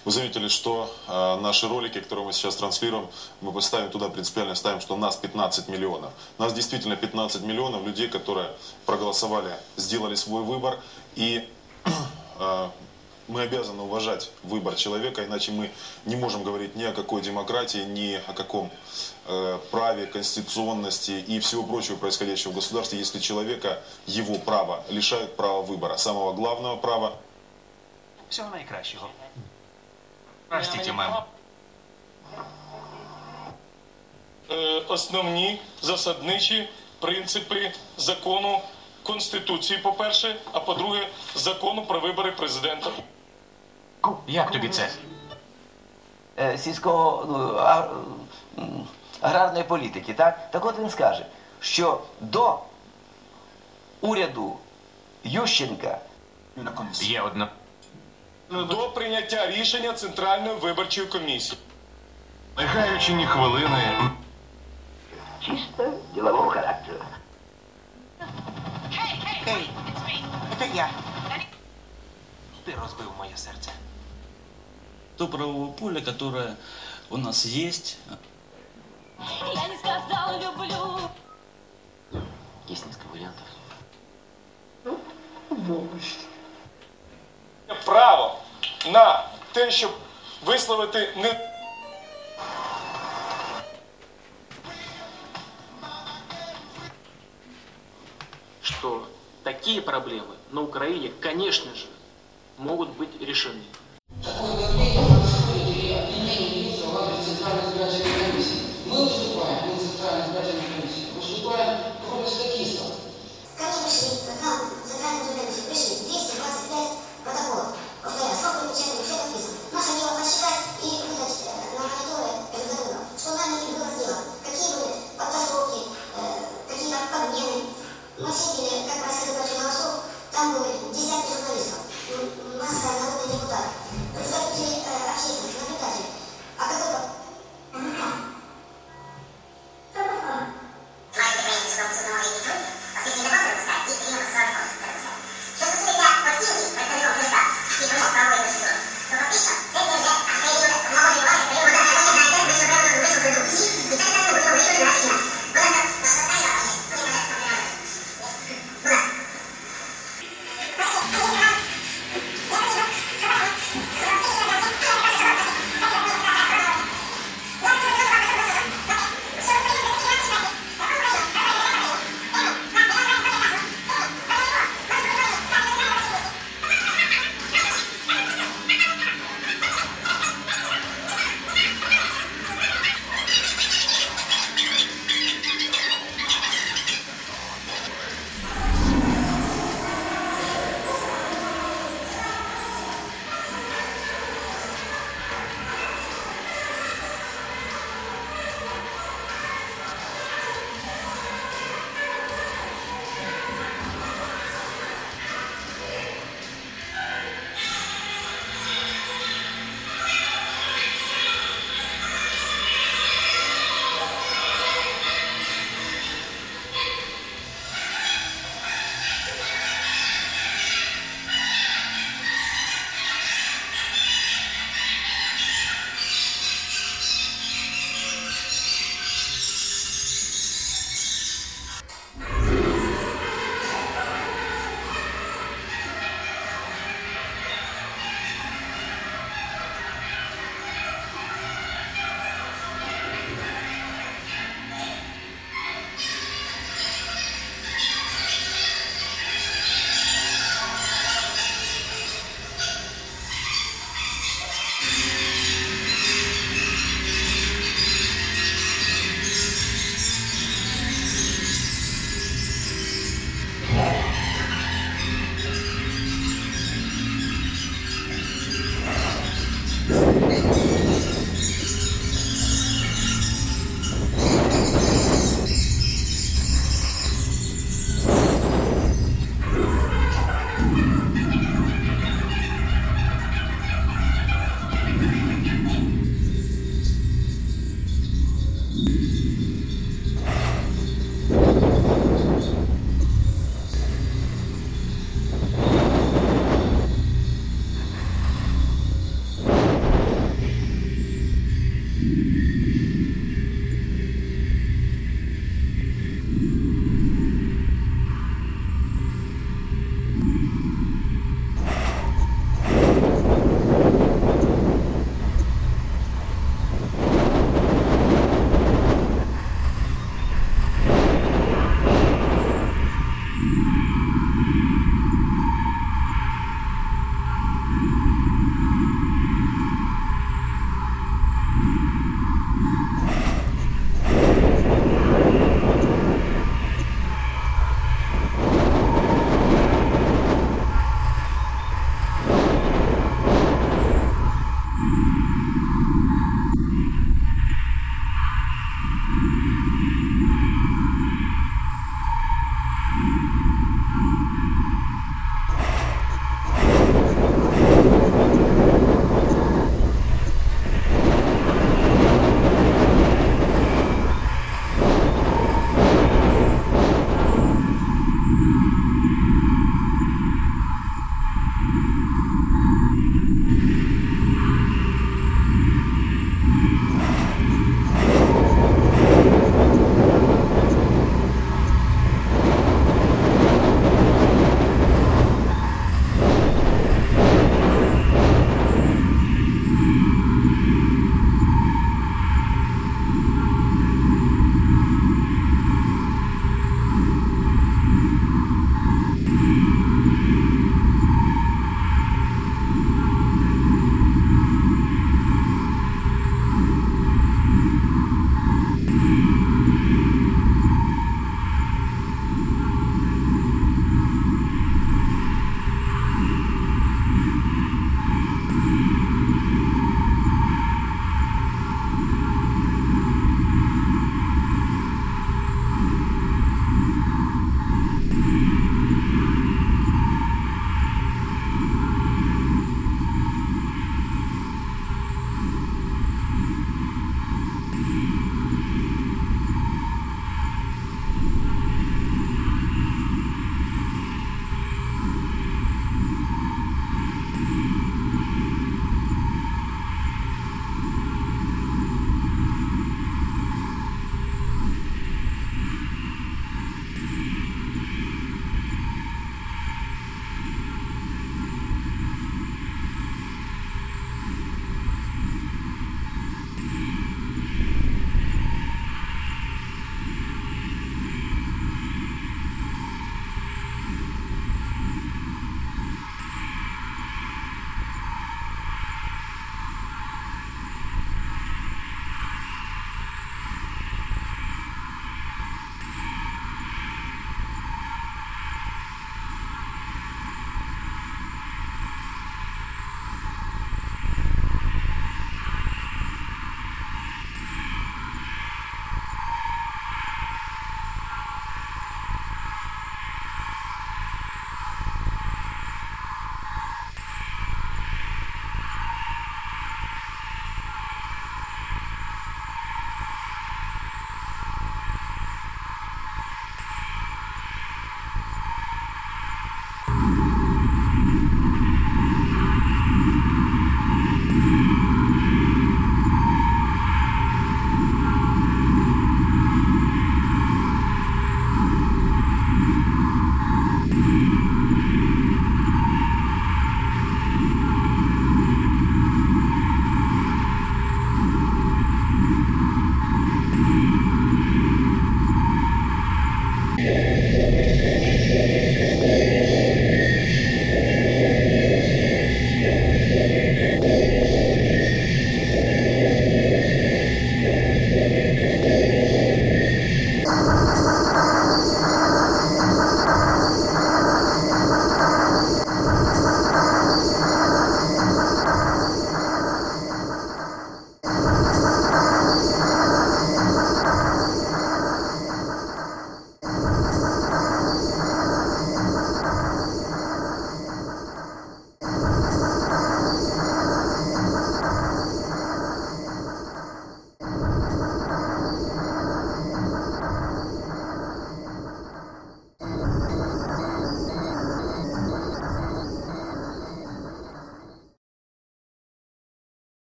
Вы заметили, что наши ролики, которые мы сейчас транслируем, мы поставим туда, принципиально ставим, что нас 15 миллионов. Нас действительно 15 миллионов людей, которые проголосовали, сделали свой выбор. И мы обязаны уважать выбор человека, иначе мы не можем говорить ни о какой демократии, ни о каком праве, конституционности и всего прочего происходящего в государстве, если человека, его права, лишают права выбора. Самого главного права. Всього найкращого. Простите, мам. Основні засадничі принципи закону Конституції, по-перше, а по-друге, закону про вибори президента. Як тобі це? Аграрної політики, так? Так от він скаже, що до уряду Ющенка Є одно. До прийняття рішення Центральної виборчої комісії. Не гаючи ні хвилини. чисто ділового характеру. Эй, это я. Ти розбив моє серце. То правовое поле, которое у нас есть. Я не сказала люблю. Есть несколько вариантов. Право на те, щоб висловити не... Что такие проблемы на Украине, конечно же, могут быть решены.